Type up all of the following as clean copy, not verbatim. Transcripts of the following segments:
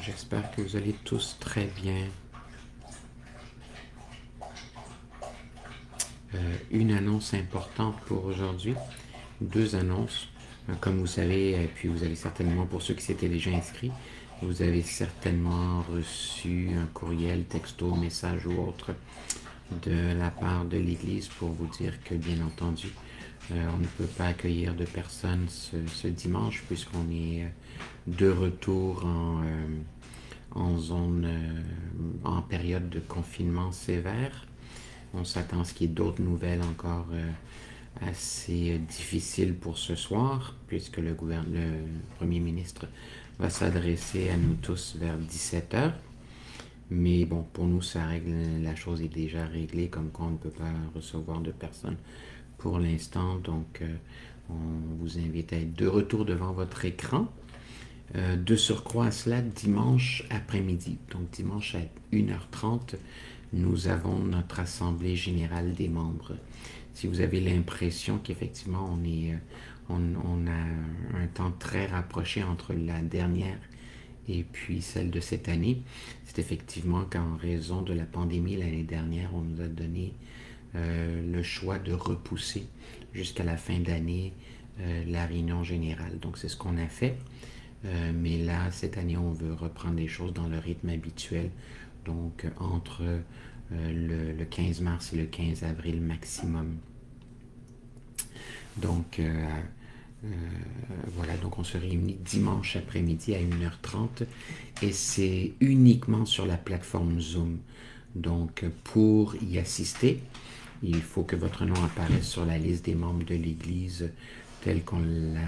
J'espère que vous allez tous très bien. Une annonce importante pour aujourd'hui, deux annonces. Comme vous savez, et puis vous avez certainement, pour ceux qui s'étaient déjà inscrits, vous avez certainement reçu un courriel, texto, message ou autre de la part de l'Église pour vous dire que, bien entendu, on ne peut pas accueillir de personnes ce dimanche puisqu'on est de retour en zone, en période de confinement sévère. On s'attend à ce qu'il y ait d'autres nouvelles encore assez difficiles pour ce soir, puisque le Premier ministre va s'adresser à nous tous vers 17h. Mais bon, pour nous, la chose est déjà réglée, comme quoi on ne peut pas recevoir de personnes pour l'instant. Donc, on vous invite à être de retour devant votre écran. De surcroît à cela, dimanche après-midi, donc dimanche à 1h30, nous avons notre assemblée générale des membres. Si vous avez l'impression qu'effectivement on a un temps très rapproché entre la dernière et puis celle de cette année, c'est effectivement qu'en raison de la pandémie l'année dernière, on nous a donné le choix de repousser jusqu'à la fin d'année la réunion générale. Donc c'est ce qu'on a fait. Mais là, cette année, on veut reprendre les choses dans le rythme habituel. Donc, entre le 15 mars et le 15 avril maximum. Donc, voilà, donc on se réunit dimanche après-midi à 1h30 et c'est uniquement sur la plateforme Zoom. Donc, pour y assister, il faut que votre nom apparaisse sur la liste des membres de l'Église telle qu'on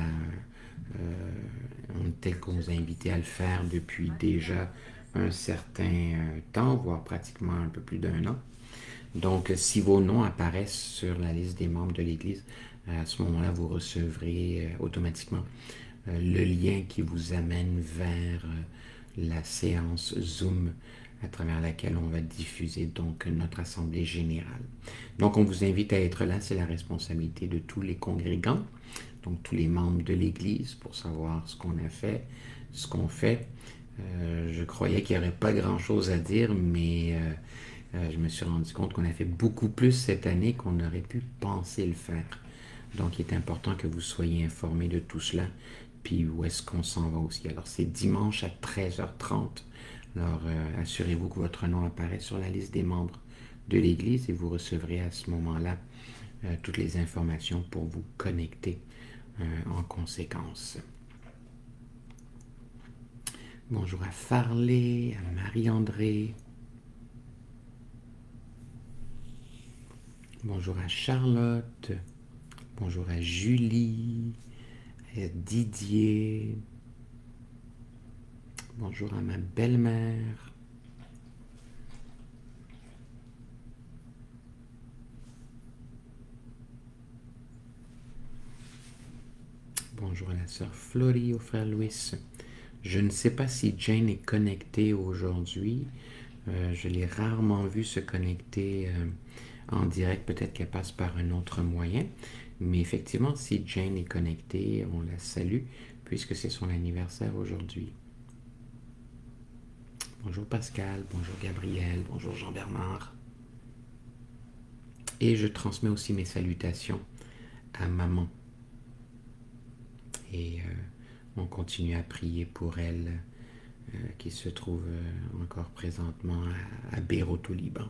vous a invité à le faire depuis déjà un certain temps, voire pratiquement un peu plus d'1 an. Donc, si vos noms apparaissent sur la liste des membres de l'Église, à ce moment-là, vous recevrez automatiquement le lien qui vous amène vers la séance Zoom à travers laquelle on va diffuser donc notre assemblée générale. Donc, on vous invite à être là, c'est la responsabilité de tous les congrégants, donc tous les membres de l'Église, pour savoir ce qu'on a fait, ce qu'on fait. Je croyais qu'il n'y aurait pas grand-chose à dire, mais je me suis rendu compte qu'on a fait beaucoup plus cette année qu'on aurait pu penser le faire. Donc, il est important que vous soyez informés de tout cela, puis où est-ce qu'on s'en va aussi. Alors, c'est dimanche à 13h30. Alors, assurez-vous que votre nom apparaît sur la liste des membres de l'Église et vous recevrez à ce moment-là toutes les informations pour vous connecter en conséquence. Bonjour à Farley, à Marie-André. Bonjour à Charlotte. Bonjour à Julie, à Didier. Bonjour à ma belle-mère. Bonjour à la sœur Florie, au frère Louis. Je ne sais pas si Jane est connectée aujourd'hui. Je l'ai rarement vue se connecter en direct. Peut-être qu'elle passe par un autre moyen. Mais effectivement, si Jane est connectée, on la salue puisque c'est son anniversaire aujourd'hui. Bonjour Pascal, bonjour Gabriel, bonjour Jean-Bernard. Et je transmets aussi mes salutations à maman. Et on continue à prier pour elle qui se trouve encore présentement à Beyrouth au Liban.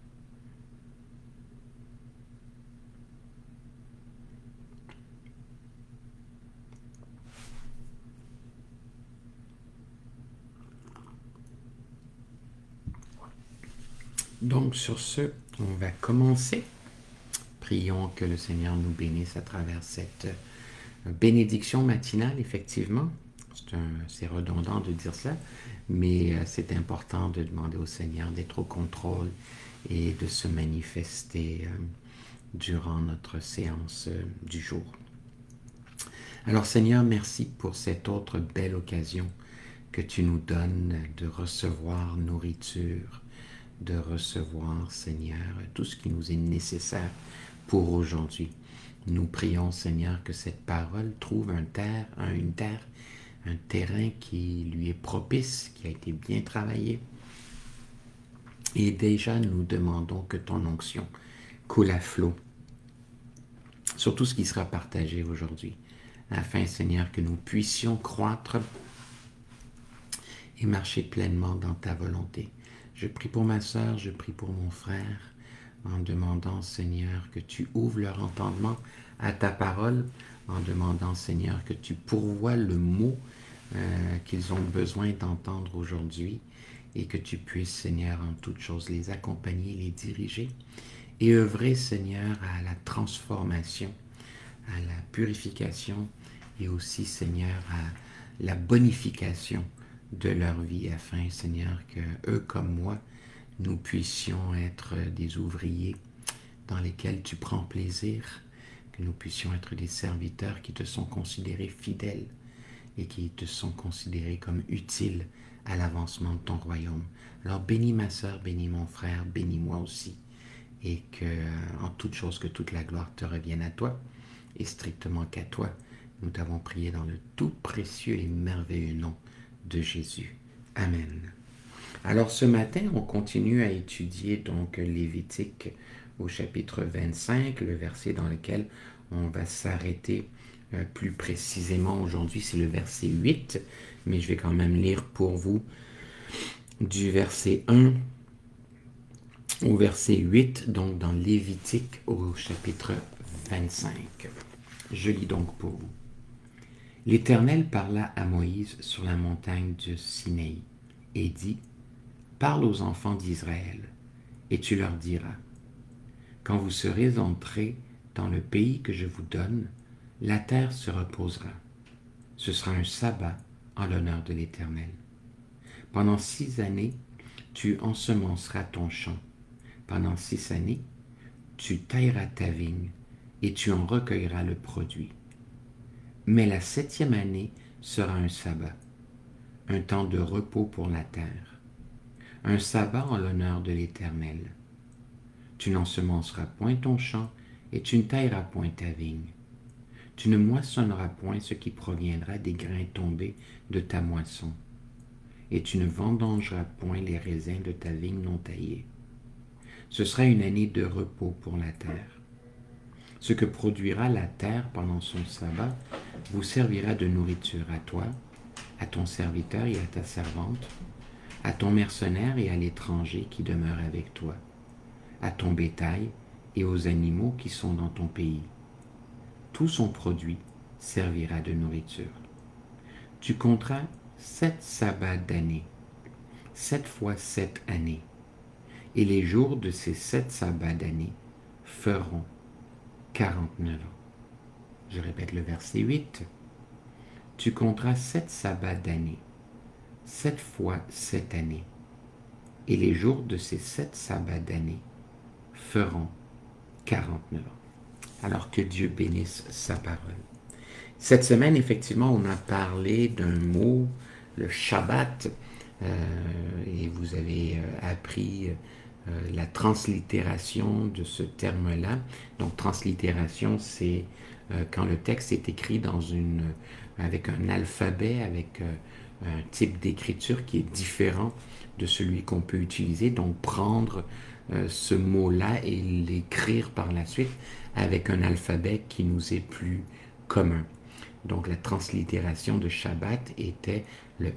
Donc sur ce, on va commencer. Prions que le Seigneur nous bénisse à travers cette bénédiction matinale, effectivement. C'est redondant de dire ça, mais c'est important de demander au Seigneur d'être au contrôle et de se manifester durant notre séance du jour. Alors Seigneur, merci pour cette autre belle occasion que tu nous donnes de recevoir nourriture, de recevoir, Seigneur, tout ce qui nous est nécessaire pour aujourd'hui. Nous prions, Seigneur, que cette parole trouve une terre un terrain qui lui est propice, qui a été bien travaillé. Et déjà, nous demandons que ton onction coule à flot sur tout ce qui sera partagé aujourd'hui, afin, Seigneur, que nous puissions croître et marcher pleinement dans ta volonté. Je prie pour ma sœur, je prie pour mon frère, en demandant, Seigneur, que tu ouvres leur entendement à ta parole, en demandant, Seigneur, que tu pourvoies le mot qu'ils ont besoin d'entendre aujourd'hui, et que tu puisses, Seigneur, en toutes choses, les accompagner, les diriger, et œuvrer, Seigneur, à la transformation, à la purification, et aussi, Seigneur, à la bonification de leur vie, afin, Seigneur, que eux comme moi, nous puissions être des ouvriers dans lesquels tu prends plaisir, que nous puissions être des serviteurs qui te sont considérés fidèles et qui te sont considérés comme utiles à l'avancement de ton royaume. Alors bénis ma sœur, bénis mon frère, bénis-moi aussi, et que en toute chose, que toute la gloire te revienne à toi, et strictement qu'à toi. Nous t'avons prié dans le tout précieux et merveilleux nom de Jésus. Amen. Alors ce matin, on continue à étudier donc Lévitique au chapitre 25, le verset dans lequel on va s'arrêter plus précisément aujourd'hui, c'est le verset 8, mais je vais quand même lire pour vous du verset 1 au verset 8, donc dans Lévitique au chapitre 25. Je lis donc pour vous. L'Éternel parla à Moïse sur la montagne de Sinaï et dit, « Parle aux enfants d'Israël, et tu leur diras, quand vous serez entrés dans le pays que je vous donne, la terre se reposera. Ce sera un sabbat en l'honneur de l'Éternel. Pendant 6 années, tu ensemenceras ton champ. Pendant 6 années, tu tailleras ta vigne et tu en recueilleras le produit. Mais la 7e année sera un sabbat, un temps de repos pour la terre, un sabbat en l'honneur de l'Éternel. Tu n'ensemenceras point ton champ et tu ne tailleras point ta vigne. Tu ne moissonneras point ce qui proviendra des grains tombés de ta moisson, et tu ne vendangeras point les raisins de ta vigne non taillée. Ce sera une année de repos pour la terre. Ce que produira la terre pendant son sabbat vous servira de nourriture à toi, à ton serviteur et à ta servante, à ton mercenaire et à l'étranger qui demeure avec toi, à ton bétail et aux animaux qui sont dans ton pays. Tout son produit servira de nourriture. Tu compteras 7 sabbats d'année, 7 fois 7 années, et les jours de ces 7 sabbats d'année feront 49 ans. Je répète le verset 8. Tu compteras 7 sabbats d'année, 7 fois 7 années, et les jours de ces 7 sabbats d'année feront 49 ans. Alors que Dieu bénisse sa parole. Cette semaine, effectivement, on a parlé d'un mot, le Shabbat, et vous avez appris la translittération de ce terme-là. Donc, translittération, c'est quand le texte est écrit avec un alphabet, avec un type d'écriture qui est différent de celui qu'on peut utiliser. Donc, prendre ce mot-là et l'écrire par la suite avec un alphabet qui nous est plus commun. Donc, la translittération de Shabbat était le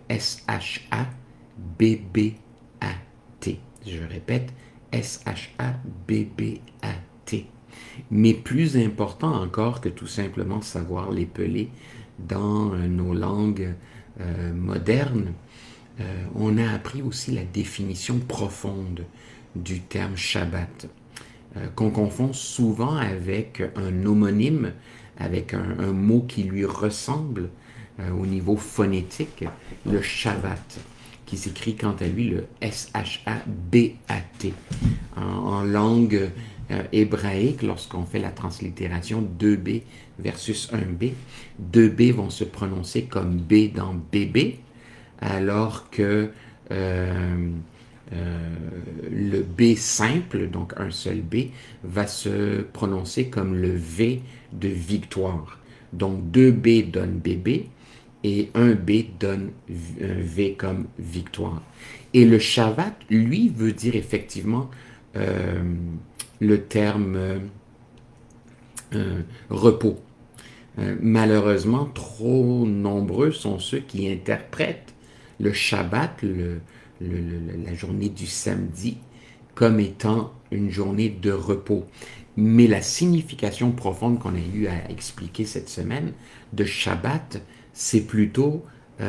S-H-A-B-B-A-T. Je répète, S-H-A-B-B-A-T. Mais plus important encore que tout simplement savoir l'épeler dans nos langues modernes, on a appris aussi la définition profonde du terme Shabbat, qu'on confond souvent avec un homonyme, avec un mot qui lui ressemble au niveau phonétique, le Shabbat, qui s'écrit quant à lui le S-H-A-B-A-T. En langue hébraïque, lorsqu'on fait la translittération 2B versus 1B, 2B vont se prononcer comme B dans bébé, alors que le B simple, donc un seul B, va se prononcer comme le V de victoire. Donc 2B donne bébé et un B donne un V comme victoire. Et le Shabbat, lui, veut dire effectivement euh, le terme repos. Malheureusement, trop nombreux sont ceux qui interprètent le Shabbat, la journée du samedi, comme étant une journée de repos. Mais la signification profonde qu'on a eu à expliquer cette semaine de Shabbat, c'est plutôt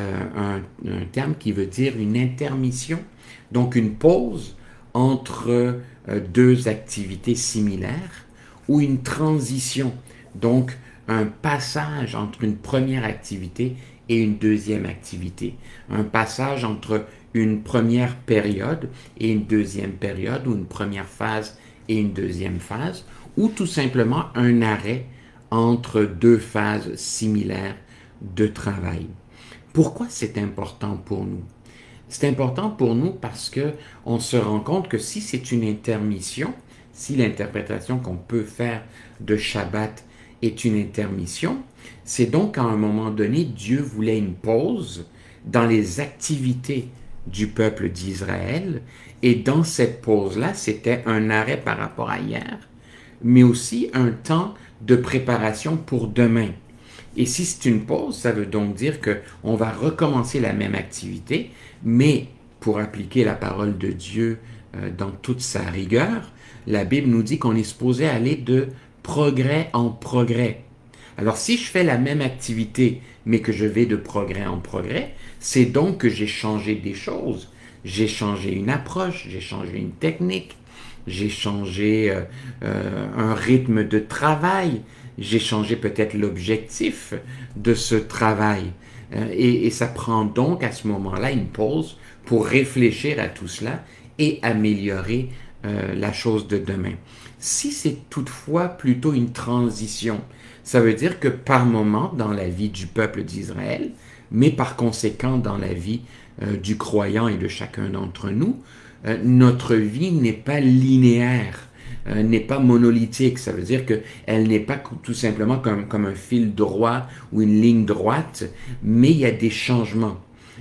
un terme qui veut dire une intermission, donc une pause entre deux activités similaires ou une transition, donc un passage entre une première activité et une deuxième activité, un passage entre une première période et une deuxième période, ou une première phase et une deuxième phase, ou tout simplement un arrêt entre deux phases similaires de travail. Pourquoi c'est important pour nous? C'est important pour nous parce que on se rend compte que si c'est une intermission, si l'interprétation qu'on peut faire de Shabbat est une intermission, c'est donc qu'à un moment donné, Dieu voulait une pause dans les activités du peuple d'Israël, et dans cette pause-là, c'était un arrêt par rapport à hier, mais aussi un temps de préparation pour demain. Et si c'est une pause, ça veut donc dire qu'on va recommencer la même activité, mais pour appliquer la parole de Dieu dans toute sa rigueur, la Bible nous dit qu'on est supposé aller de progrès en progrès. Alors si je fais la même activité, mais que je vais de progrès en progrès, c'est donc que j'ai changé des choses. J'ai changé une approche, j'ai changé une technique, j'ai changé un rythme de travail, j'ai changé peut-être l'objectif de ce travail. Et ça prend donc à ce moment-là une pause pour réfléchir à tout cela et améliorer la chose de demain. Si c'est toutefois plutôt une transition, ça veut dire que par moment dans la vie du peuple d'Israël, mais par conséquent dans la vie du croyant et de chacun d'entre nous, notre vie n'est pas linéaire, n'est pas monolithique. Ça veut dire qu'elle n'est pas tout simplement comme un fil droit ou une ligne droite, mais il y a des changements.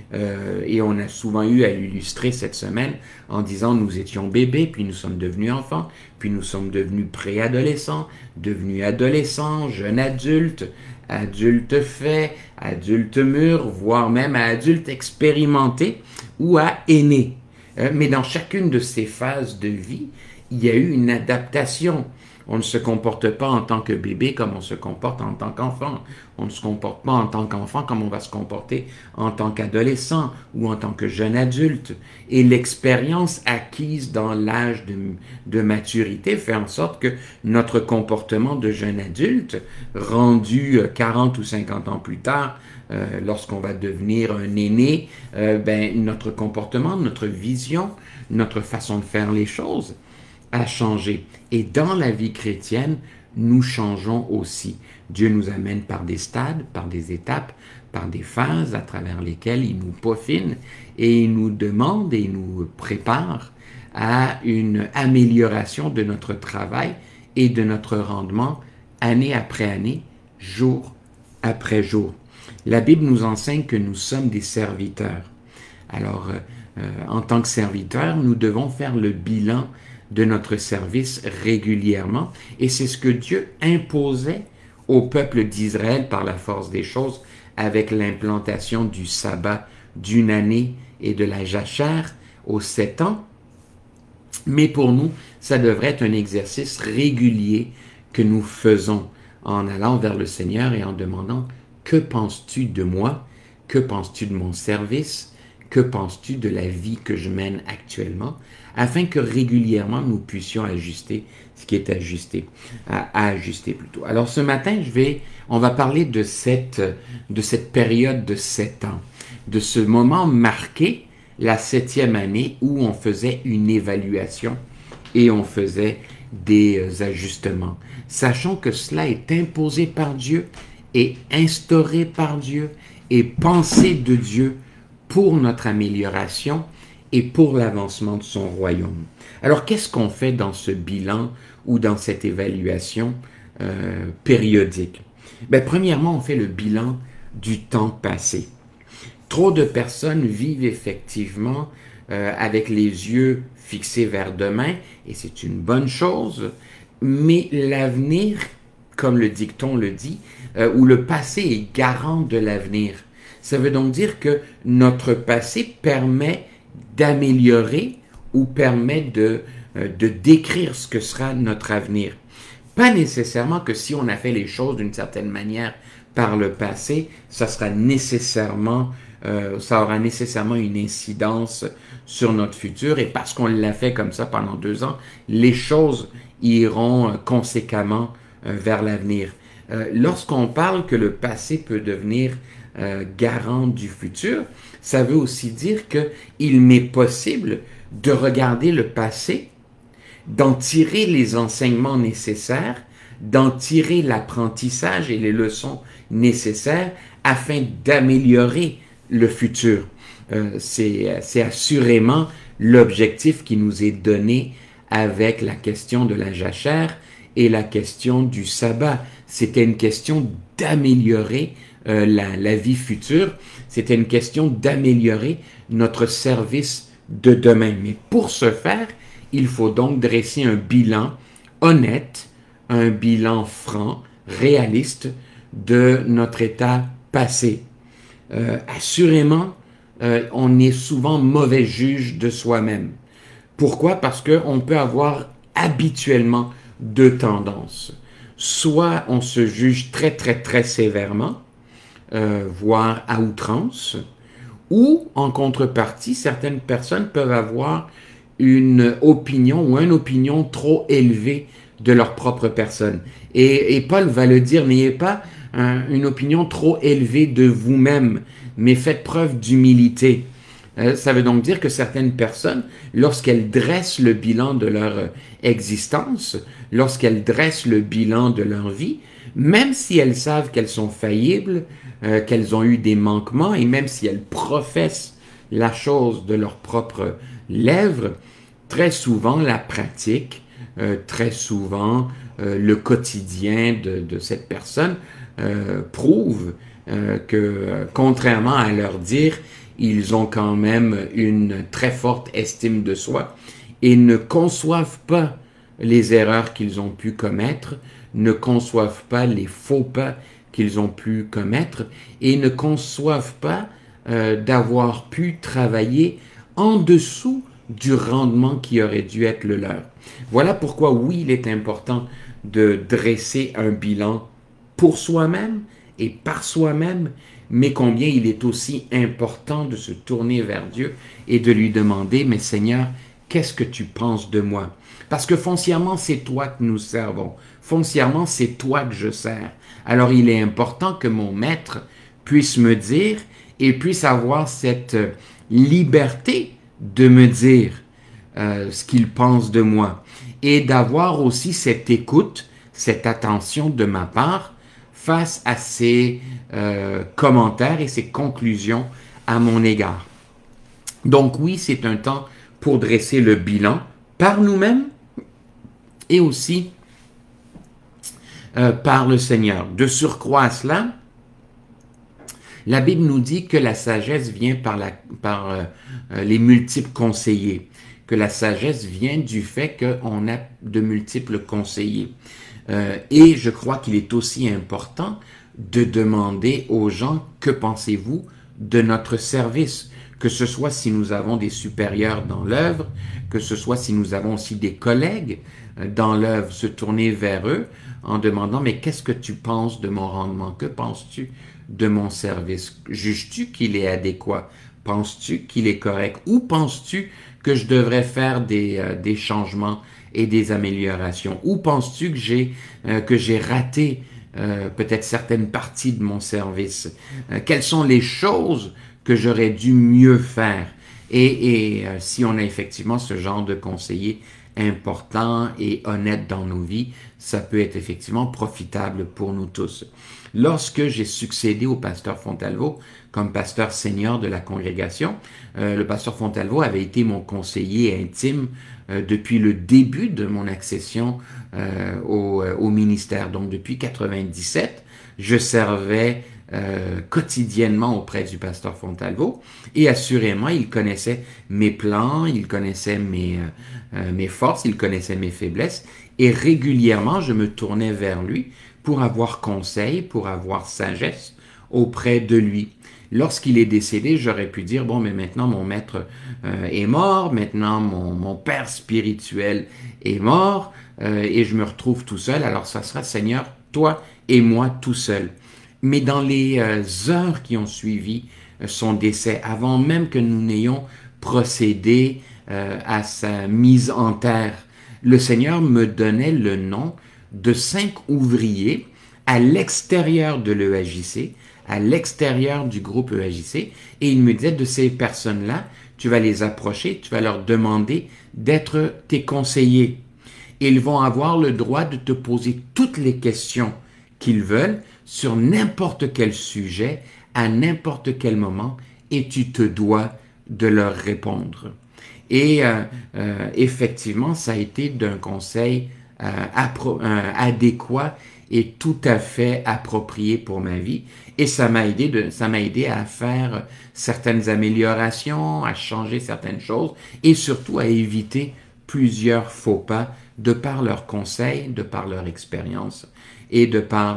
Et on a souvent eu à l'illustrer cette semaine en disant nous étions bébés, puis nous sommes devenus enfants, puis nous sommes devenus préadolescents, devenus adolescents, jeunes adultes, adultes faits, adultes mûrs, voire même à adultes expérimentés ou à aînés. Mais dans chacune de ces phases de vie, il y a eu une adaptation. On ne se comporte pas en tant que bébé comme on se comporte en tant qu'enfant. On ne se comporte pas en tant qu'enfant comme on va se comporter en tant qu'adolescent ou en tant que jeune adulte. Et l'expérience acquise dans l'âge de maturité fait en sorte que notre comportement de jeune adulte, rendu 40 ou 50 ans plus tard, lorsqu'on va devenir un aîné, notre comportement, notre vision, notre façon de faire les choses a changé. Et dans la vie chrétienne, nous changeons aussi. Dieu nous amène par des stades, par des étapes, par des phases à travers lesquelles il nous peaufine et il nous demande et il nous prépare à une amélioration de notre travail et de notre rendement année après année, jour après jour. La Bible nous enseigne que nous sommes des serviteurs. Alors, en tant que serviteurs, nous devons faire le bilan de notre service régulièrement, et c'est ce que Dieu imposait au peuple d'Israël par la force des choses avec l'implantation du sabbat d'une année et de la jachère aux 7 ans. Mais pour nous, ça devrait être un exercice régulier que nous faisons en allant vers le Seigneur et en demandant « Que penses-tu de moi? Que penses-tu de mon service? Que penses-tu de la vie que je mène actuellement? » afin que régulièrement nous puissions ajuster ce qui est ajusté, à ajuster plutôt. Alors ce matin, on va parler de cette période de 7 ans, de ce moment marqué, la 7e année, où on faisait une évaluation et on faisait des ajustements. Sachant que cela est imposé par Dieu et instauré par Dieu et pensé de Dieu pour notre amélioration et pour l'avancement de son royaume. Alors, qu'est-ce qu'on fait dans ce bilan ou dans cette évaluation périodique? Premièrement, on fait le bilan du temps passé. Trop de personnes vivent effectivement avec les yeux fixés vers demain, et c'est une bonne chose, mais l'avenir, comme le dicton le dit, ou le passé est garant de l'avenir. Ça veut donc dire que notre passé permet d'améliorer ou permet de décrire ce que sera notre avenir. Pas nécessairement que si on a fait les choses d'une certaine manière par le passé, ça aura nécessairement une incidence sur notre futur, et parce qu'on l'a fait comme ça pendant 2 ans, les choses iront conséquemment vers l'avenir. Lorsqu'on parle que le passé peut devenir garant du futur, ça veut aussi dire qu'il m'est possible de regarder le passé, d'en tirer les enseignements nécessaires, d'en tirer l'apprentissage et les leçons nécessaires afin d'améliorer le futur. C'est assurément l'objectif qui nous est donné avec la question de la jachère et la question du sabbat. C'était une question d'améliorer la vie future. C'était une question d'améliorer notre service de demain. Mais pour ce faire, il faut donc dresser un bilan honnête, un bilan franc, réaliste de notre état passé. Assurément, on est souvent mauvais juge de soi-même. Pourquoi? Parce qu'on peut avoir habituellement deux tendances. Soit on se juge très très très sévèrement, voire à outrance, ou en contrepartie, certaines personnes peuvent avoir une opinion ou une opinion trop élevée de leur propre personne. Et Paul va le dire, n'ayez pas une opinion trop élevée de vous-même, mais faites preuve d'humilité. Ça veut donc dire que certaines personnes, lorsqu'elles dressent le bilan de leur existence, lorsqu'elles dressent le bilan de leur vie, même si elles savent qu'elles sont faillibles, qu'elles ont eu des manquements, et même si elles professent la chose de leurs propres lèvres, très souvent la pratique, très souvent le quotidien de cette personne prouve que, contrairement à leur dire, ils ont quand même une très forte estime de soi et ne conçoivent pas les erreurs qu'ils ont pu commettre, ne conçoivent pas les faux pas qu'ils ont pu commettre et ne conçoivent pas d'avoir pu travailler en dessous du rendement qui aurait dû être le leur. Voilà pourquoi, oui, il est important de dresser un bilan pour soi-même et par soi-même, mais combien il est aussi important de se tourner vers Dieu et de lui demander, mais Seigneur, qu'est-ce que tu penses de moi? Parce que foncièrement, c'est toi que nous servons. Foncièrement, c'est toi que je sers. Alors, il est important que mon maître puisse me dire et puisse avoir cette liberté de me dire ce qu'il pense de moi et d'avoir aussi cette écoute, cette attention de ma part face à ses commentaires et ses conclusions à mon égard. Donc oui, c'est un temps pour dresser le bilan par nous-mêmes et aussi par le Seigneur. De surcroît à cela, la Bible nous dit que la sagesse vient par les multiples conseillers, que la sagesse vient du fait qu'on a de multiples conseillers. Et je crois qu'il est aussi important de demander aux gens que pensez-vous de notre service, que ce soit si nous avons des supérieurs dans l'œuvre, que ce soit si nous avons aussi des collègues dans l'œuvre, se tourner vers eux en demandant mais qu'est-ce que tu penses de mon rendement? Que penses-tu de mon service? Juges-tu qu'il est adéquat? Penses-tu qu'il est correct? Ou penses-tu que je devrais faire des changements et des améliorations? Ou penses-tu que j'ai raté peut-être certaines parties de mon service? Quelles sont les choses que j'aurais dû mieux faire? Et si on a effectivement ce genre de conseiller important et honnête dans nos vies, ça peut être effectivement profitable pour nous tous. Lorsque j'ai succédé au pasteur Fontalvo comme pasteur senior de la congrégation, le pasteur Fontalvo avait été mon conseiller intime depuis le début de mon accession au ministère. Donc depuis 97, je servais quotidiennement auprès du pasteur Fontalvo et assurément, il connaissait mes plans, il connaissait mes forces, il connaissait mes faiblesses et régulièrement, je me tournais vers lui pour avoir conseil, pour avoir sagesse auprès de lui. Lorsqu'il est décédé, j'aurais pu dire, bon, mais maintenant mon maître est mort, maintenant mon père spirituel est mort, et je me retrouve tout seul, alors ça sera Seigneur, toi et moi tout seul. Mais dans les heures qui ont suivi son décès, avant même que nous n'ayons procédé à sa mise en terre, le Seigneur me donnait le nom de 5 ouvriers à l'extérieur de l'EAJC, à l'extérieur du groupe EAJC, et il me disait de ces personnes-là, tu vas les approcher, tu vas leur demander d'être tes conseillers. Ils vont avoir le droit de te poser toutes les questions qu'ils veulent sur n'importe quel sujet, à n'importe quel moment, et tu te dois de leur répondre. Et effectivement, ça a été d'un conseil adéquat et tout à fait approprié pour ma vie. Et ça m'a aidé à faire certaines améliorations, à changer certaines choses et surtout à éviter plusieurs faux pas de par leurs conseils, de par leur expérience et de par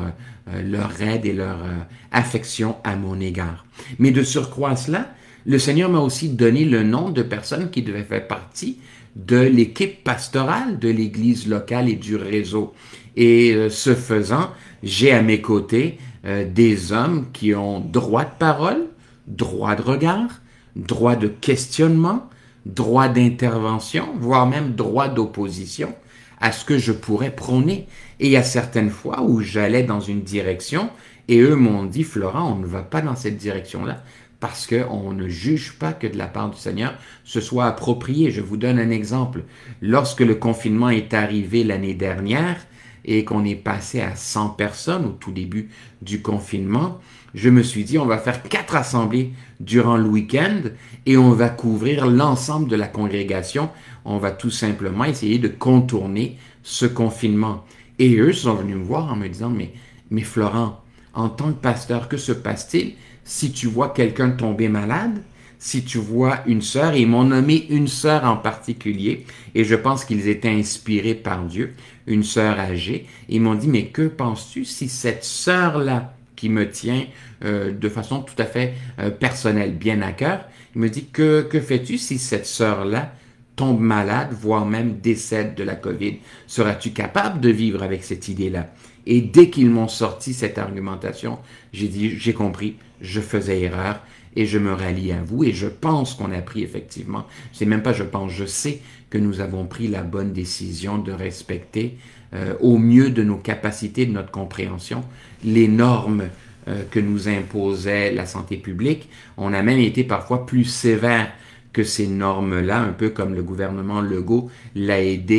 leur aide et leur affection à mon égard. Mais de surcroît à cela, le Seigneur m'a aussi donné le nom de personnes qui devaient faire partie de l'équipe pastorale de l'Église locale et du réseau. Et ce faisant, j'ai à mes côtés des hommes qui ont droit de parole, droit de regard, droit de questionnement, droit d'intervention, voire même droit d'opposition à ce que je pourrais prôner. Et il y a certaines fois où j'allais dans une direction et eux m'ont dit, Florent, on ne va pas dans cette direction-là parce qu'on ne juge pas que de la part du Seigneur ce soit approprié. Je vous donne un exemple. Lorsque le confinement est arrivé l'année dernière et qu'on est passé à 100 personnes au tout début du confinement, je me suis dit, on va faire 4 assemblées durant le week-end et on va couvrir l'ensemble de la congrégation. On va tout simplement essayer de contourner ce confinement. Et eux sont venus me voir en me disant, mais Florent, en tant que pasteur, que se passe-t-il si tu vois quelqu'un tomber malade, si tu vois une sœur, et ils m'ont nommé une sœur en particulier, et je pense qu'ils étaient inspirés par Dieu, une sœur âgée, et ils m'ont dit, mais que penses-tu si cette sœur-là, qui me tient de façon tout à fait personnelle, bien à cœur, il me dit, que fais-tu si cette sœur-là tombe malade, voire même décède de la COVID? Seras-tu capable de vivre avec cette idée-là? Et dès qu'ils m'ont sorti cette argumentation, j'ai dit, j'ai compris, je faisais erreur et je me rallie à vous et je pense qu'on a pris effectivement, c'est même pas je pense, je sais que nous avons pris la bonne décision de respecter au mieux de nos capacités, de notre compréhension, les normes que nous imposait la santé publique. On a même été parfois plus sévère que ces normes-là, un peu comme le gouvernement Legault l'a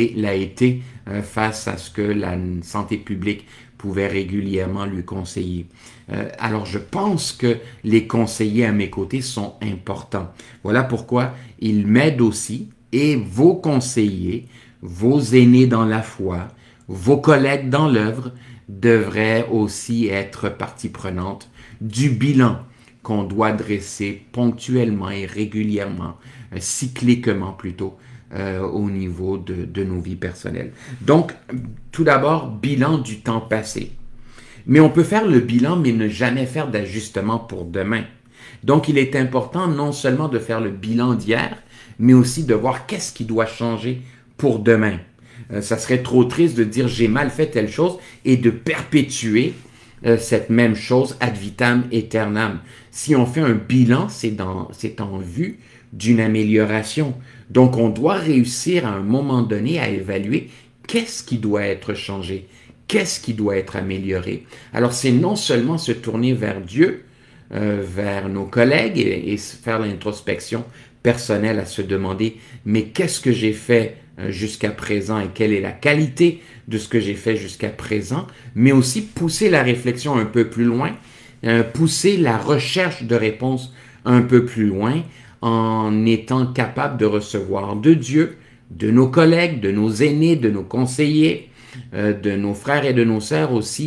été face à ce que la santé publique pouvait régulièrement lui conseiller. Alors je pense que les conseillers à mes côtés sont importants. Voilà pourquoi ils m'aident aussi, et vos conseillers, vos aînés dans la foi, vos collègues dans l'œuvre devraient aussi être partie prenante du bilan qu'on doit dresser ponctuellement et régulièrement, cycliquement plutôt, au niveau de nos vies personnelles. Donc, tout d'abord, bilan du temps passé. Mais on peut faire le bilan, mais ne jamais faire d'ajustement pour demain. Donc, il est important non seulement de faire le bilan d'hier, mais aussi de voir qu'est-ce qui doit changer pour demain. Ça serait trop triste de dire j'ai mal fait telle chose et de perpétuer cette même chose ad vitam aeternam. Si on fait un bilan, c'est en vue d'une amélioration. Donc, on doit réussir à un moment donné à évaluer qu'est-ce qui doit être changé, qu'est-ce qui doit être amélioré. Alors, c'est non seulement se tourner vers Dieu, vers nos collègues et faire l'introspection personnelle à se demander, mais qu'est-ce que j'ai fait jusqu'à présent et quelle est la qualité de ce que j'ai fait jusqu'à présent, mais aussi pousser la réflexion un peu plus loin, pousser la recherche de réponses un peu plus loin, en étant capable de recevoir de Dieu, de nos collègues, de nos aînés, de nos conseillers, de nos frères et de nos sœurs aussi,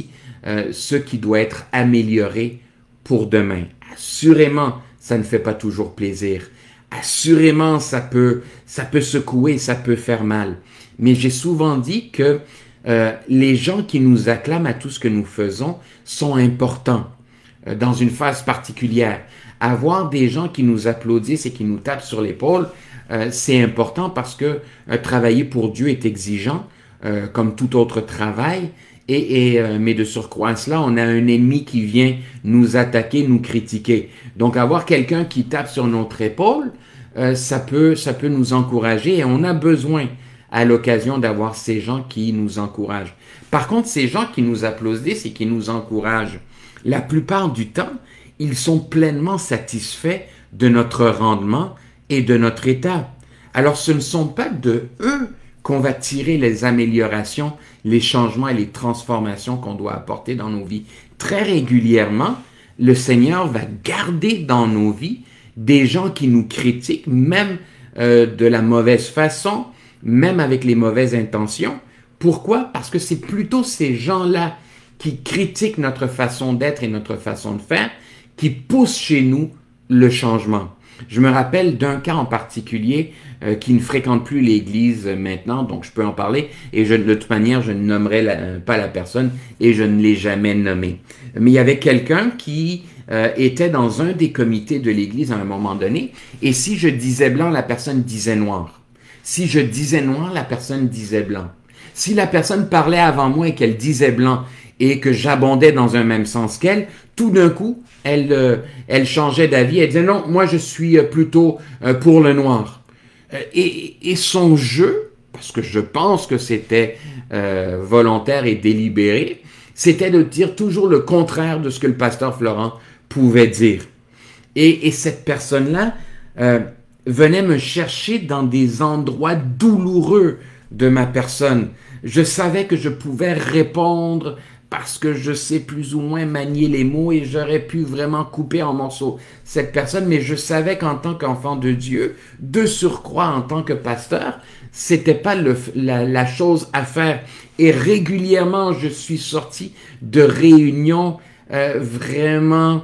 ce qui doit être amélioré pour demain. Assurément, ça ne fait pas toujours plaisir. Assurément, ça peut secouer, ça peut faire mal. Mais j'ai souvent dit que les gens qui nous acclament à tout ce que nous faisons sont importants dans une phase particulière. Avoir des gens qui nous applaudissent et qui nous tapent sur l'épaule, c'est important parce que travailler pour Dieu est exigeant, comme tout autre travail. Mais de surcroît à cela, on a un ennemi qui vient nous attaquer, nous critiquer. Donc, avoir quelqu'un qui tape sur notre épaule, ça peut nous encourager et on a besoin à l'occasion d'avoir ces gens qui nous encouragent. Par contre, ces gens qui nous applaudissent et qui nous encouragent, la plupart du temps, ils sont pleinement satisfaits de notre rendement et de notre état. Alors, ce ne sont pas de eux qu'on va tirer les améliorations, les changements et les transformations qu'on doit apporter dans nos vies. Très régulièrement, le Seigneur va garder dans nos vies des gens qui nous critiquent, même de la mauvaise façon, même avec les mauvaises intentions. Pourquoi? Parce que c'est plutôt ces gens-là qui critiquent notre façon d'être et notre façon de faire, qui poussent chez nous le changement. Je me rappelle d'un cas en particulier qui ne fréquente plus l'Église maintenant, donc je peux en parler, et de toute manière, je ne nommerai pas la personne, et je ne l'ai jamais nommé. Mais il y avait quelqu'un qui était dans un des comités de l'Église à un moment donné, et si je disais blanc, la personne disait noir. Si je disais noir, la personne disait blanc. Si la personne parlait avant moi et qu'elle disait blanc, et que j'abondais dans un même sens qu'elle, tout d'un coup, elle changeait d'avis. Elle disait non, moi je suis plutôt pour le noir. Et son jeu, parce que je pense que c'était volontaire et délibéré, c'était de dire toujours le contraire de ce que le pasteur Florent pouvait dire. Et cette personne-là venait me chercher dans des endroits douloureux de ma personne. Je savais que je pouvais répondre parce que je sais plus ou moins manier les mots et j'aurais pu vraiment couper en morceaux cette personne, mais je savais qu'en tant qu'enfant de Dieu, de surcroît en tant que pasteur, c'était pas la chose à faire. Et régulièrement, je suis sorti de réunions vraiment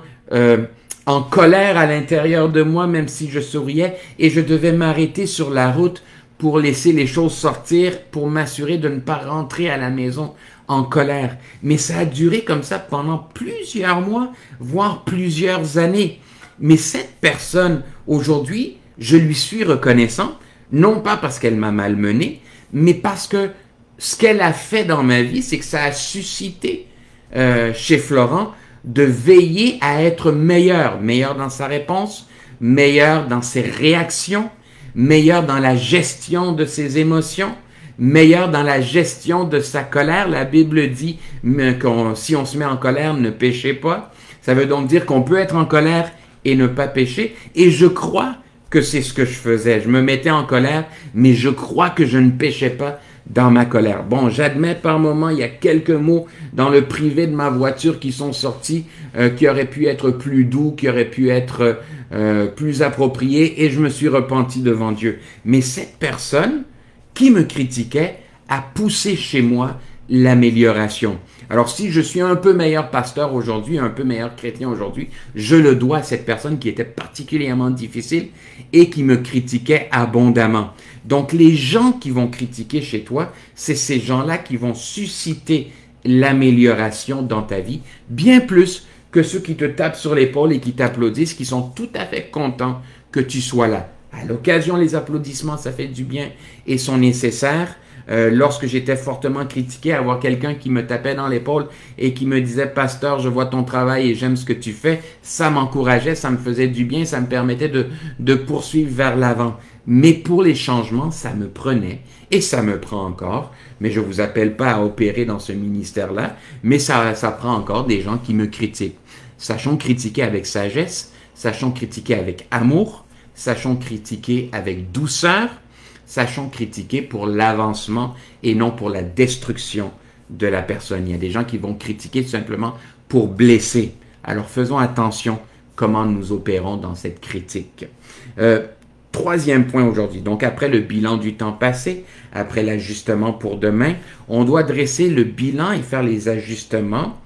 en colère à l'intérieur de moi, même si je souriais, et je devais m'arrêter sur la route pour laisser les choses sortir, pour m'assurer de ne pas rentrer à la maison en colère. Mais ça a duré comme ça pendant plusieurs mois, voire plusieurs années. Mais cette personne, aujourd'hui, je lui suis reconnaissant, non pas parce qu'elle m'a malmené, mais parce que ce qu'elle a fait dans ma vie, c'est que ça a suscité chez Florent de veiller à être meilleur dans sa réponse, meilleur dans ses réactions, meilleur dans la gestion de ses émotions, meilleur dans la gestion de sa colère. La Bible dit que si on se met en colère, ne péchez pas. Ça veut donc dire qu'on peut être en colère et ne pas pécher. Et je crois que c'est ce que je faisais. Je me mettais en colère, mais je crois que je ne péchais pas dans ma colère. Bon, j'admets par moment, il y a quelques mots dans le privé de ma voiture qui sont sortis, qui auraient pu être plus doux, qui auraient pu être plus appropriés, et je me suis repenti devant Dieu. Mais cette personne qui me critiquait a poussé chez moi l'amélioration. Alors, si je suis un peu meilleur pasteur aujourd'hui, un peu meilleur chrétien aujourd'hui, je le dois à cette personne qui était particulièrement difficile et qui me critiquait abondamment. Donc, les gens qui vont critiquer chez toi, c'est ces gens-là qui vont susciter l'amélioration dans ta vie, bien plus que ceux qui te tapent sur l'épaule et qui t'applaudissent, qui sont tout à fait contents que tu sois là. À l'occasion, les applaudissements, ça fait du bien et sont nécessaires. Lorsque j'étais fortement critiqué, avoir quelqu'un qui me tapait dans l'épaule et qui me disait « Pasteur, je vois ton travail et j'aime ce que tu fais », ça m'encourageait, ça me faisait du bien, ça me permettait de poursuivre vers l'avant. Mais pour les changements, ça me prenait, et ça me prend encore, mais je ne vous appelle pas à opérer dans ce ministère-là, mais ça prend encore des gens qui me critiquent. Sachons critiquer avec sagesse, sachons critiquer avec amour, sachons critiquer avec douceur, sachons critiquer pour l'avancement et non pour la destruction de la personne. Il y a des gens qui vont critiquer tout simplement pour blesser. Alors faisons attention comment nous opérons dans cette critique. Troisième point aujourd'hui. Donc après le bilan du temps passé, après l'ajustement pour demain, on doit dresser le bilan et faire les ajustements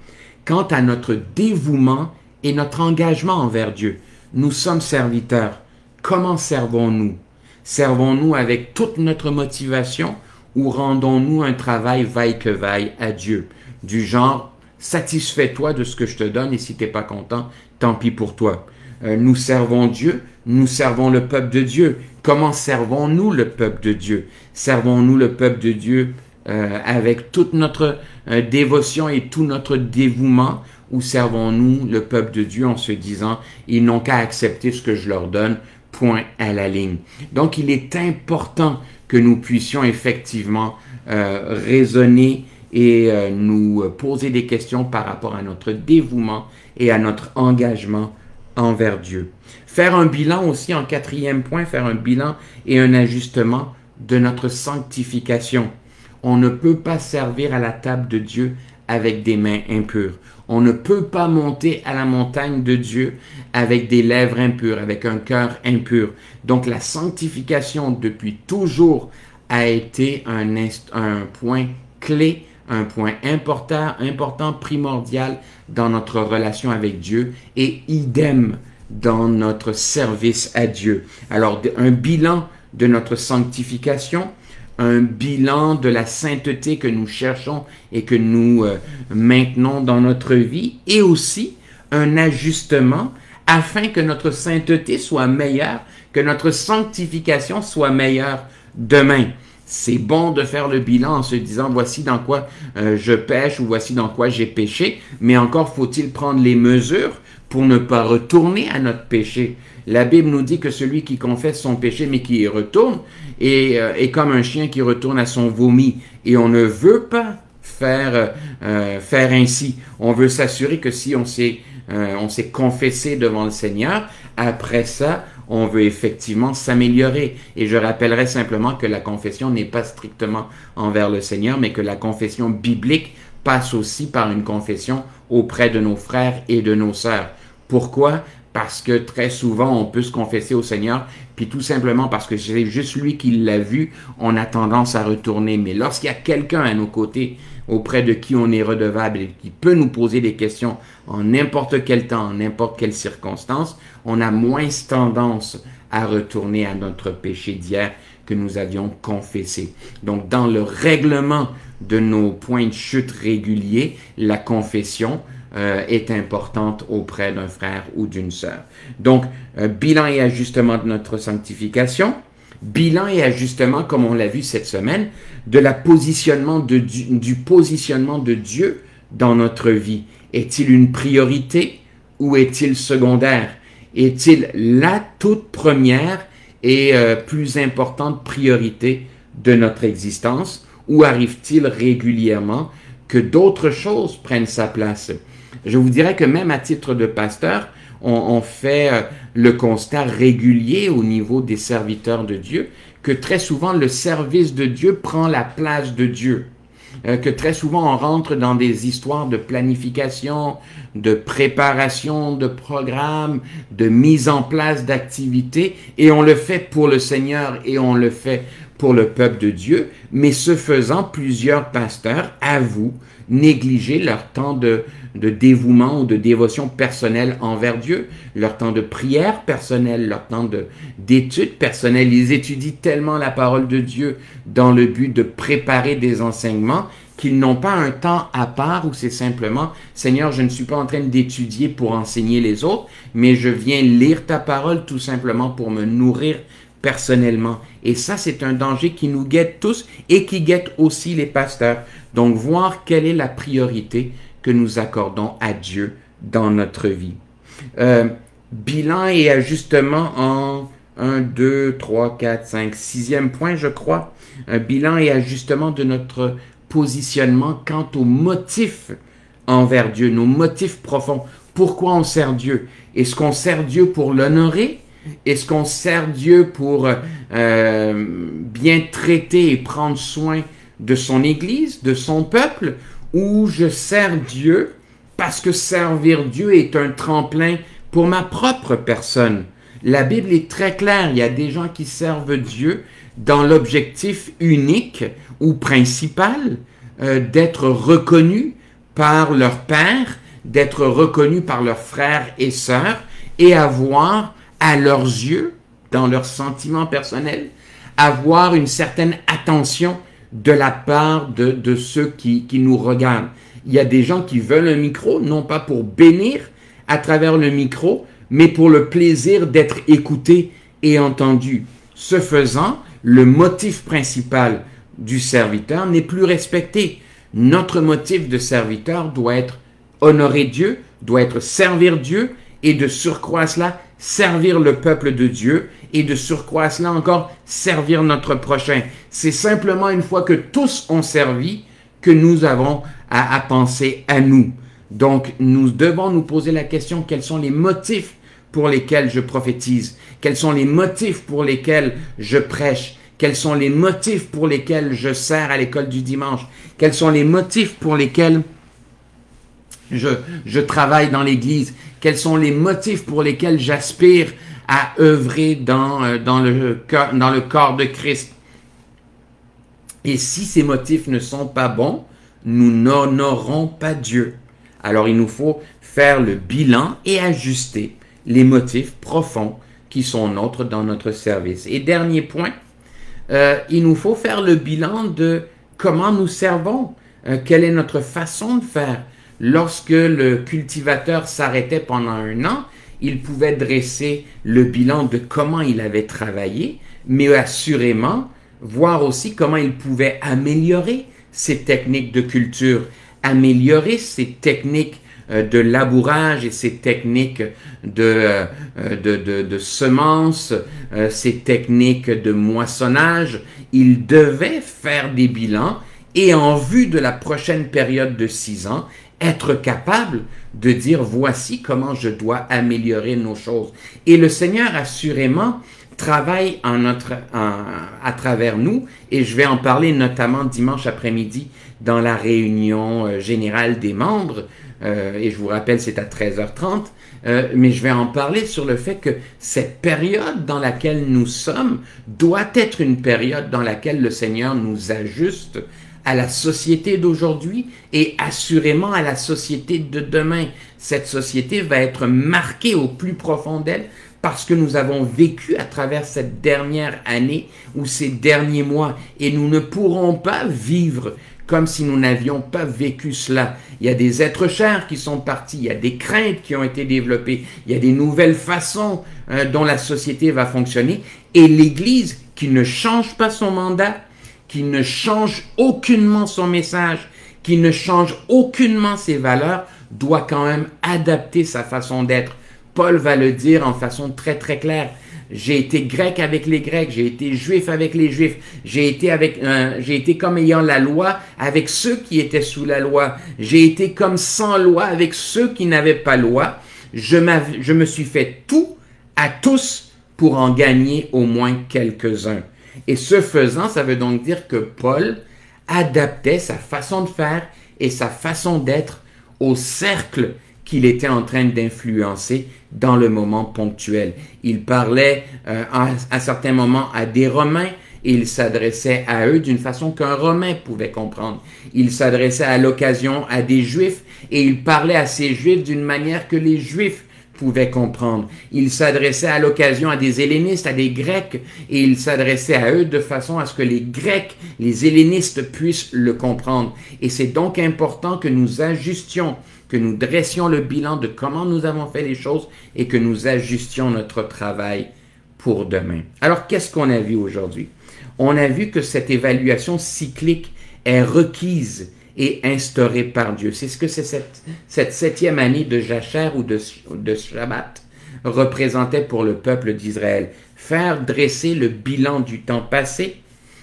quant à notre dévouement et notre engagement envers Dieu. Nous sommes serviteurs. Comment servons-nous? Servons-nous avec toute notre motivation ou rendons-nous un travail vaille que vaille à Dieu? Du genre, satisfais-toi de ce que je te donne et si tu n'es pas content, tant pis pour toi. Nous servons Dieu, nous servons le peuple de Dieu. Comment servons-nous le peuple de Dieu? Servons-nous le peuple de Dieu avec toute notre dévotion et tout notre dévouement, ou servons-nous le peuple de Dieu en se disant « ils n'ont qu'à accepter ce que je leur donne, point à la ligne ». Donc, il est important que nous puissions effectivement raisonner et nous poser des questions par rapport à notre dévouement et à notre engagement envers Dieu. Faire un bilan aussi, en 4e point, faire un bilan et un ajustement de notre sanctification. On ne peut pas servir à la table de Dieu avec des mains impures. On ne peut pas monter à la montagne de Dieu avec des lèvres impures, avec un cœur impur. Donc la sanctification depuis toujours a été un point clé, un point important, primordial dans notre relation avec Dieu et idem dans notre service à Dieu. Alors un bilan de notre sanctification, un bilan de la sainteté que nous cherchons et que nous maintenons dans notre vie, et aussi un ajustement afin que notre sainteté soit meilleure, que notre sanctification soit meilleure demain. C'est bon de faire le bilan en se disant voici dans quoi je pêche ou voici dans quoi j'ai péché, mais encore faut-il prendre les mesures pour ne pas retourner à notre péché. La Bible nous dit que celui qui confesse son péché mais qui y retourne est comme un chien qui retourne à son vomi. Et on ne veut pas faire ainsi. On veut s'assurer que si on s'est confessé devant le Seigneur, après ça, on veut effectivement s'améliorer. Et je rappellerai simplement que la confession n'est pas strictement envers le Seigneur, mais que la confession biblique passe aussi par une confession auprès de nos frères et de nos sœurs. Pourquoi? Parce que très souvent, on peut se confesser au Seigneur, puis tout simplement parce que c'est juste lui qui l'a vu, on a tendance à retourner. Mais lorsqu'il y a quelqu'un à nos côtés, auprès de qui on est redevable et qui peut nous poser des questions en n'importe quel temps, en n'importe quelle circonstance, on a moins tendance à retourner à notre péché d'hier que nous avions confessé. Donc, dans le règlement de nos points de chute réguliers, la confession est importante auprès d'un frère ou d'une sœur. Donc, bilan et ajustement de notre sanctification, bilan et ajustement, comme on l'a vu cette semaine, du positionnement de Dieu dans notre vie. Est-il une priorité ou est-il secondaire? Est-il la toute première et plus importante priorité de notre existence, ou arrive-t-il régulièrement que d'autres choses prennent sa place? Je vous dirais que même à titre de pasteur, on fait le constat régulier au niveau des serviteurs de Dieu que très souvent le service de Dieu prend la place de Dieu. Que très souvent on rentre dans des histoires de planification, de préparation de programmes, de mise en place d'activités, et on le fait pour le Seigneur et on le fait pour le peuple de Dieu, mais ce faisant, plusieurs pasteurs avouent négliger leur temps de dévouement ou de dévotion personnelle envers Dieu, leur temps de prière personnelle, leur temps d'étude personnelle. Ils étudient tellement la parole de Dieu dans le but de préparer des enseignements qu'ils n'ont pas un temps à part où c'est simplement « Seigneur, je ne suis pas en train d'étudier pour enseigner les autres, mais je viens lire ta parole tout simplement pour me nourrir personnellement. » Et ça, c'est un danger qui nous guette tous et qui guette aussi les pasteurs. Donc, voir quelle est la priorité que nous accordons à Dieu dans notre vie. Bilan et ajustement en 1, 2, 3, 4, 5, 6e point, je crois. Un bilan et ajustement de notre positionnement quant aux motifs envers Dieu, nos motifs profonds. Pourquoi on sert Dieu? Est-ce qu'on sert Dieu pour l'honorer? Est-ce qu'on sert Dieu pour bien traiter et prendre soin de son Église, de son peuple? Ou je sers Dieu parce que servir Dieu est un tremplin pour ma propre personne? La Bible est très claire. Il y a des gens qui servent Dieu dans l'objectif unique ou principal d'être reconnus par leur Père, d'être reconnus par leurs frères et sœurs et avoir, à leurs yeux, dans leurs sentiments personnels, avoir une certaine attention de la part de ceux qui nous regardent. Il y a des gens qui veulent un micro, non pas pour bénir à travers le micro, mais pour le plaisir d'être écouté et entendu. Ce faisant, le motif principal du serviteur n'est plus respecté. Notre motif de serviteur doit être honorer Dieu, doit être servir Dieu, et de surcroît à cela, servir le peuple de Dieu, et de surcroît à cela encore, servir notre prochain. C'est simplement une fois que tous ont servi que nous avons à penser à nous. Donc, nous devons nous poser la question, quels sont les motifs pour lesquels je prophétise? Quels sont les motifs pour lesquels je prêche? Quels sont les motifs pour lesquels je sers à l'école du dimanche? Quels sont les motifs pour lesquels je travaille dans l'Église? Quels sont les motifs pour lesquels j'aspire à œuvrer dans le corps de Christ? Et si ces motifs ne sont pas bons, nous n'honorons pas Dieu. Alors il nous faut faire le bilan et ajuster les motifs profonds qui sont nôtres dans notre service. Et dernier point, il nous faut faire le bilan de comment nous servons, quelle est notre façon de faire. Lorsque le cultivateur s'arrêtait pendant 1 an, il pouvait dresser le bilan de comment il avait travaillé, mais assurément voir aussi comment il pouvait améliorer ses techniques de culture, améliorer ses techniques de labourage et ses techniques de semences, ses techniques de moissonnage. Il devait faire des bilans et en vue de la prochaine période de 6 ans, être capable de dire voici comment je dois améliorer nos choses. Et le Seigneur assurément travaille à travers nous, et je vais en parler notamment dimanche après-midi dans la réunion générale des membres, et je vous rappelle c'est à 13h30, mais je vais en parler sur le fait que cette période dans laquelle nous sommes doit être une période dans laquelle le Seigneur nous ajuste à la société d'aujourd'hui et assurément à la société de demain. Cette société va être marquée au plus profond d'elle parce que nous avons vécu à travers cette dernière année ou ces derniers mois et nous ne pourrons pas vivre comme si nous n'avions pas vécu cela. Il y a des êtres chers qui sont partis, il y a des craintes qui ont été développées, il y a des nouvelles façons dont la société va fonctionner et l'Église qui ne change pas son mandat, qui ne change aucunement son message, qui ne change aucunement ses valeurs, doit quand même adapter sa façon d'être. Paul va le dire en façon très très claire. J'ai été grec avec les Grecs, j'ai été juif avec les Juifs, j'ai été comme ayant la loi avec ceux qui étaient sous la loi, j'ai été comme sans loi avec ceux qui n'avaient pas loi. Je me suis fait tout à tous pour en gagner au moins quelques-uns. Et ce faisant, ça veut donc dire que Paul adaptait sa façon de faire et sa façon d'être au cercle qu'il était en train d'influencer dans le moment ponctuel. Il parlait à certains moments à des Romains et il s'adressait à eux d'une façon qu'un Romain pouvait comprendre. Il s'adressait à l'occasion à des Juifs et il parlait à ces Juifs d'une manière que les Juifs pouvaient comprendre. Il s'adressait à l'occasion à des hellénistes, à des Grecs, et il s'adressait à eux de façon à ce que les Grecs, les hellénistes puissent le comprendre. Et c'est donc important que nous ajustions, que nous dressions le bilan de comment nous avons fait les choses et que nous ajustions notre travail pour demain. Alors, qu'est-ce qu'on a vu aujourd'hui? On a vu que cette évaluation cyclique est requise et instaurée par Dieu. C'est ce que cette 7e année de Jachère ou de Shabbat représentait pour le peuple d'Israël. Faire dresser le bilan du temps passé,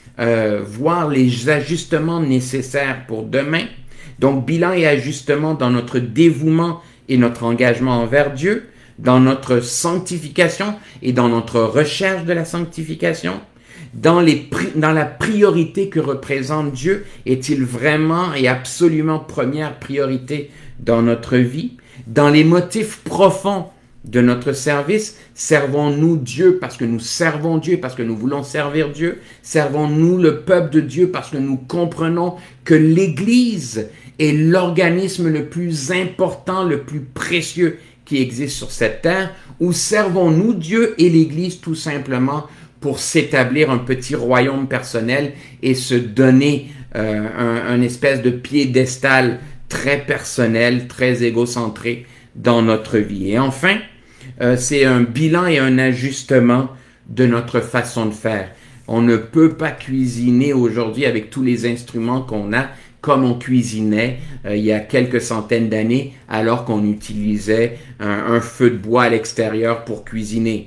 voir les ajustements nécessaires pour demain. Donc, bilan et ajustement dans notre dévouement et notre engagement envers Dieu, dans notre sanctification et dans notre recherche de la sanctification, dans la priorité que représente Dieu, est-il vraiment et absolument première priorité dans notre vie? Dans les motifs profonds de notre service, servons-nous Dieu parce que nous servons Dieu, parce que nous voulons servir Dieu? Servons-nous le peuple de Dieu parce que nous comprenons que l'Église est l'organisme le plus important, le plus précieux qui existe sur cette terre, ou servons-nous Dieu et l'Église tout simplement pour s'établir un petit royaume personnel et se donner un espèce de piédestal très personnel, très égocentré dans notre vie. Et enfin, c'est un bilan et un ajustement de notre façon de faire. On ne peut pas cuisiner aujourd'hui avec tous les instruments qu'on a comme on cuisinait il y a quelques centaines d'années alors qu'on utilisait un feu de bois à l'extérieur pour cuisiner.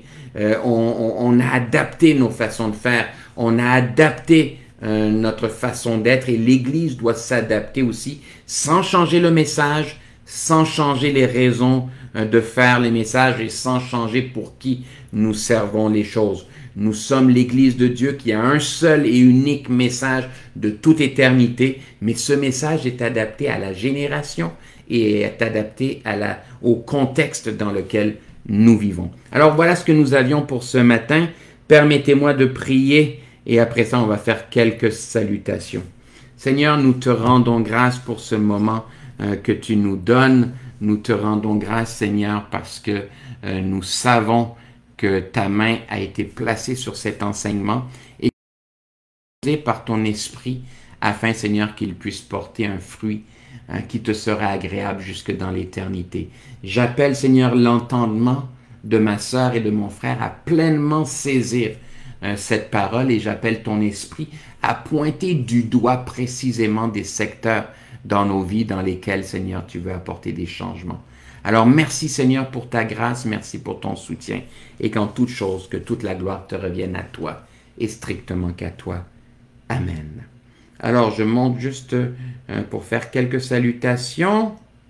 On a adapté nos façons de faire, on a adapté notre façon d'être et l'Église doit s'adapter aussi sans changer le message, sans changer les raisons de faire les messages et sans changer pour qui nous servons les choses. Nous sommes l'Église de Dieu qui a un seul et unique message de toute éternité, mais ce message est adapté à la génération et est adapté au contexte dans lequel nous vivons. Alors voilà ce que nous avions pour ce matin. Permettez-moi de prier et après ça on va faire quelques salutations. Seigneur, nous te rendons grâce pour ce moment que tu nous donnes. Nous te rendons grâce, Seigneur, parce que nous savons que ta main a été placée sur cet enseignement et par ton esprit afin, Seigneur, qu'il puisse porter un fruit qui te sera agréable jusque dans l'éternité. J'appelle, Seigneur, l'entendement de ma sœur et de mon frère à pleinement saisir cette parole et j'appelle ton esprit à pointer du doigt précisément des secteurs dans nos vies dans lesquels, Seigneur, tu veux apporter des changements. Alors merci Seigneur pour ta grâce, merci pour ton soutien et qu'en toute chose, que toute la gloire te revienne à toi et strictement qu'à toi. Amen. Alors je monte juste pour faire quelques salutations.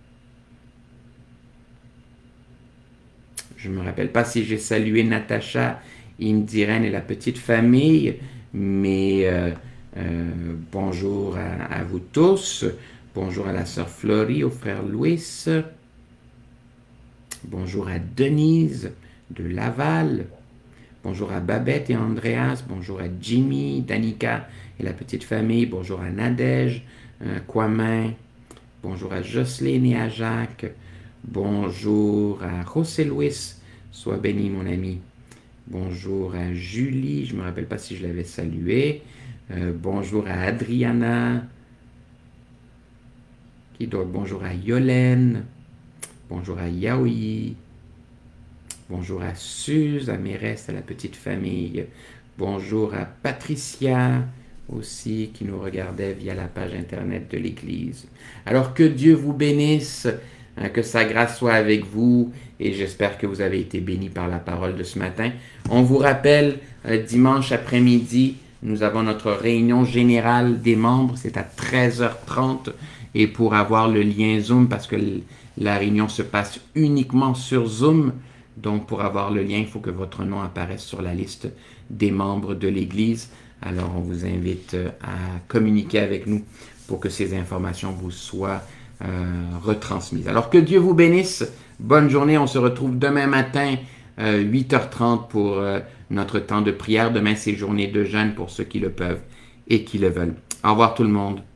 Je ne me rappelle pas si j'ai salué Natacha, Indiren et la petite famille, mais bonjour à vous tous. Bonjour à la sœur Florie, au frère Louis. Bonjour à Denise de Laval. Bonjour à Babette et Andreas. Bonjour à Jimmy, Danica et la petite famille. Bonjour à Nadège, Kwame. Bonjour à Jocelyne et à Jacques. Bonjour à José Luis. Sois béni, mon ami. Bonjour à Julie. Je ne me rappelle pas si je l'avais salué. Bonjour à Adriana. Bonjour à Yolène. Bonjour à Yaoi. Bonjour à Suze, à Mérès, à la petite famille. Bonjour à Patricia aussi qui nous regardait via la page internet de l'Église. Alors que Dieu vous bénisse, que sa grâce soit avec vous et j'espère que vous avez été bénis par la parole de ce matin. On vous rappelle, dimanche après-midi, nous avons notre réunion générale des membres, c'est à 13h30 et pour avoir le lien Zoom parce que la réunion se passe uniquement sur Zoom. Donc, pour avoir le lien, il faut que votre nom apparaisse sur la liste des membres de l'Église. Alors, on vous invite à communiquer avec nous pour que ces informations vous soient retransmises. Alors, que Dieu vous bénisse. Bonne journée. On se retrouve demain matin, 8h30 pour notre temps de prière. Demain, c'est journée de jeûne pour ceux qui le peuvent et qui le veulent. Au revoir tout le monde.